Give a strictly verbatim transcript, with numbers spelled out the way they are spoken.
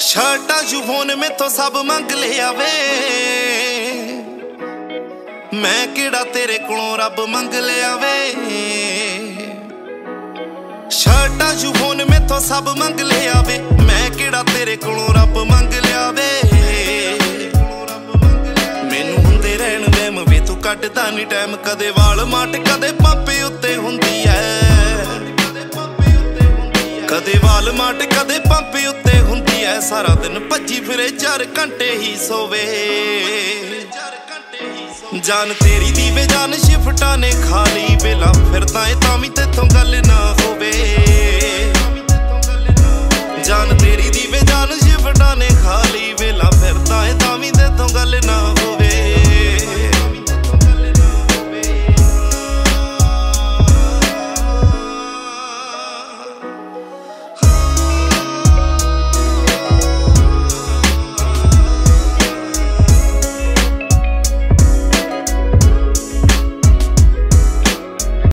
शर्टा यूफोन में तो सब मंग लिया वे, मैं किड़ा तेरे कोलों रब मंग लिया वे। शर्टा यूफोन में तो सब मंग लिया वे, मैं किड़ा तेरे कोलों रब मंग लिया वे। मैनू हुंदे रहन वहम वे तू कटदा नी टाइम, कदे वाल माट कदे पापे उत्ते हुंदी है, कदे वाल माट कदे पापे उत्ते हुंदी है। सारा दिन भज्जी फिरे चार घंटे ही सोवे, जान तेरी दी वे जान शिफ्टा ने खाली वेला, फिरदा ए तां वी तेथों गल ना होवे। जान तेरी दी वे जान शिफ्टा ने खाली वेला, फिरदा ए तां वी तेथों गल ना